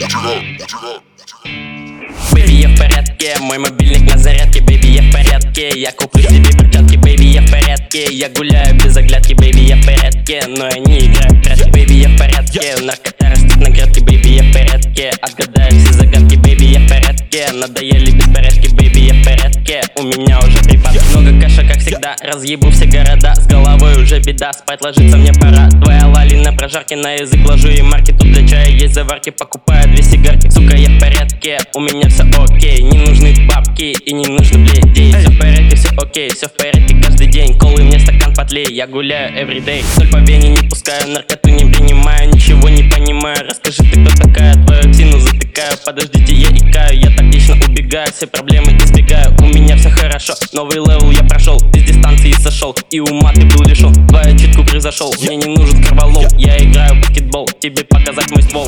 Бэйби, я в порядке, мой мобильник на зарядке. Бэйби, я в порядке, я куплю себе перчатки. Бэйби, я в порядке, я гуляю без оглядки. Бэйби, я в порядке, но я не играю в прятки. Бэйби, я в порядке, наркота растет на грядке. Бэйби, я в порядке, отгадаю все загадки. Бэйби, я в порядке, надоели беспорядки. Бэйби, я в порядке, у меня уже припадки. Много кэша, как всегда, разъебу все города. С головой уже беда, спать ложиться мне пора. Твоя лали на прожарке, на язык ложу и марки. Тут для чая есть заварки, покупаю 2 сигарки. Сука, я в порядке, у меня все окей. Не нужны бабки и не нужны бледей. Все в порядке, все окей, все в порядке каждый день. Колы мне стакан потлей, я гуляю everyday. Соль по вене не пускаю, наркоту не принимаю. Ничего не понимаю, расскажи ты, кто такая. Твою псину затыкаю, подождите, я икаю. Я тактично убегаю, все проблемы избегаю. У меня все хорошо, новый левел я прошел. Без дистанции сошел, и ума ты был лишен. Твою читку превзошел, мне не нужен корвалол. Я играю в баскетбол, тебе показать мой ствол.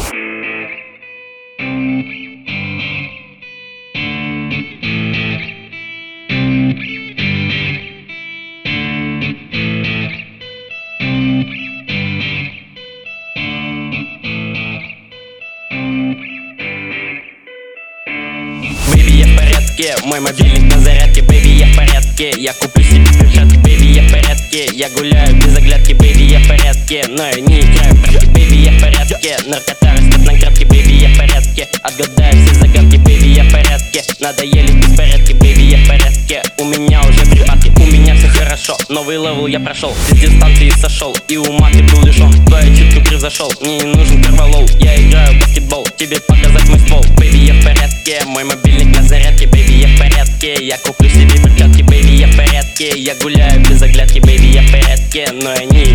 Бэйби, я в порядке, мой мобильник на зарядке. Бэйби, я в порядке, я куплю себе перчатки. Бэйби, я в порядке, я гуляю без оглядки. Бэйби, я в порядке, но я не играю в прятки. Бэйби, я в порядке, наркота растет на грядке. Бэйби, я в порядке, отгадаю все загадки. Бэйби, я в порядке, надоели беспорядки. Бэйби, я в порядке, у меня уже припадки. У меня все хорошо, новый левел я прошел. Без дистанции сошел, и ума ты был лишен. Твою читку превзошел, мне не нужен корвалол. Я играю в баскетбол, тебе показать мой ствол. Бэйби, я в порядке, мой мобильник на зарядке. Бэйби, я в порядке, я куплю себе перчатки. Бэйби, я в порядке, я гуляю без оглядки. Бэйби, я в порядке, но я не